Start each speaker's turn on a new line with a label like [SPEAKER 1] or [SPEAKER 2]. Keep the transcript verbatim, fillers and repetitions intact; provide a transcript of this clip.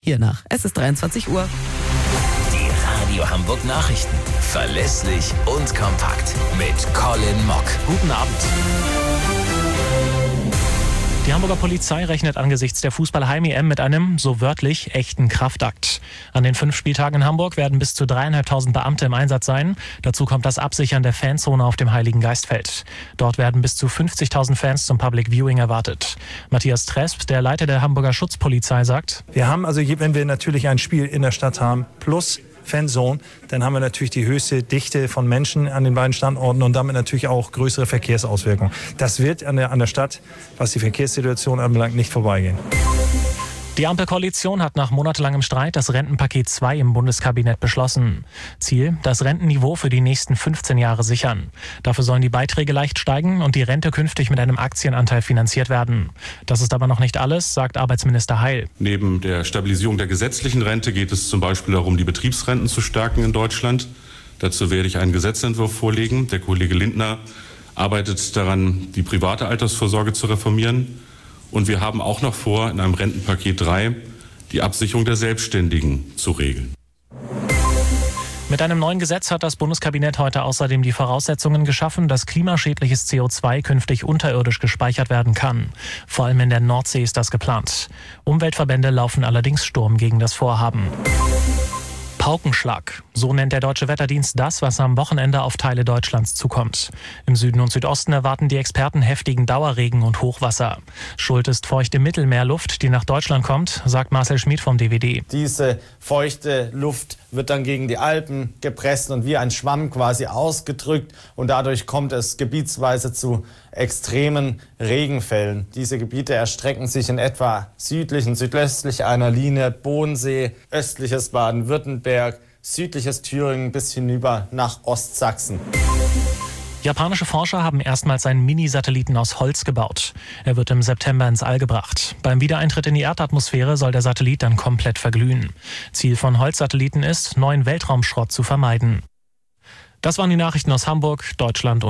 [SPEAKER 1] Hiernach. Es ist dreiundzwanzig Uhr.
[SPEAKER 2] Die Radio Hamburg Nachrichten. Verlässlich und kompakt. Mit Colin Mock.
[SPEAKER 3] Guten Abend. Die Hamburger Polizei rechnet angesichts der Fußball-Heim-E M mit einem, so wörtlich, echten Kraftakt. An den fünf Spieltagen in Hamburg werden bis zu dreieinhalbtausend Beamte im Einsatz sein. Dazu kommt das Absichern der Fanzone auf dem Heiligen Geistfeld. Dort werden bis zu fünfzigtausend Fans zum Public Viewing erwartet. Matthias Tresp, der Leiter der Hamburger Schutzpolizei, sagt:
[SPEAKER 4] Wir haben also, wenn wir natürlich ein Spiel in der Stadt haben, plus Fanzone, dann haben wir natürlich die höchste Dichte von Menschen an den beiden Standorten und damit natürlich auch größere Verkehrsauswirkungen. Das wird an der, an der Stadt, was die Verkehrssituation anbelangt, nicht vorbeigehen.
[SPEAKER 3] Die Ampelkoalition hat nach monatelangem Streit das Rentenpaket zwei im Bundeskabinett beschlossen. Ziel: das Rentenniveau für die nächsten fünfzehn Jahre sichern. Dafür sollen die Beiträge leicht steigen und die Rente künftig mit einem Aktienanteil finanziert werden. Das ist aber noch nicht alles, sagt Arbeitsminister Heil.
[SPEAKER 5] Neben der Stabilisierung der gesetzlichen Rente geht es zum Beispiel darum, die Betriebsrenten zu stärken in Deutschland. Dazu werde ich einen Gesetzentwurf vorlegen. Der Kollege Lindner arbeitet daran, die private Altersvorsorge zu reformieren. Und wir haben auch noch vor, in einem Rentenpaket drei die Absicherung der Selbstständigen zu regeln.
[SPEAKER 3] Mit einem neuen Gesetz hat das Bundeskabinett heute außerdem die Voraussetzungen geschaffen, dass klimaschädliches C O zwei künftig unterirdisch gespeichert werden kann. Vor allem in der Nordsee ist das geplant. Umweltverbände laufen allerdings Sturm gegen das Vorhaben. Paukenschlag. So nennt der Deutsche Wetterdienst das, was am Wochenende auf Teile Deutschlands zukommt. Im Süden und Südosten erwarten die Experten heftigen Dauerregen und Hochwasser. Schuld ist feuchte Mittelmeerluft, die nach Deutschland kommt, sagt Marcel Schmid vom D W D.
[SPEAKER 6] Diese feuchte Luft wird dann gegen die Alpen gepresst und wie ein Schwamm quasi ausgedrückt. Und dadurch kommt es gebietsweise zu extremen Regenfällen. Diese Gebiete erstrecken sich in etwa südlich und südöstlich einer Linie Bodensee, östliches Baden-Württemberg, südliches Thüringen bis hinüber nach Ostsachsen.
[SPEAKER 3] Japanische Forscher haben erstmals einen Mini-Satelliten aus Holz gebaut. Er wird im September ins All gebracht. Beim Wiedereintritt in die Erdatmosphäre soll der Satellit dann komplett verglühen. Ziel von Holzsatelliten ist, neuen Weltraumschrott zu vermeiden. Das waren die Nachrichten aus Hamburg, Deutschland und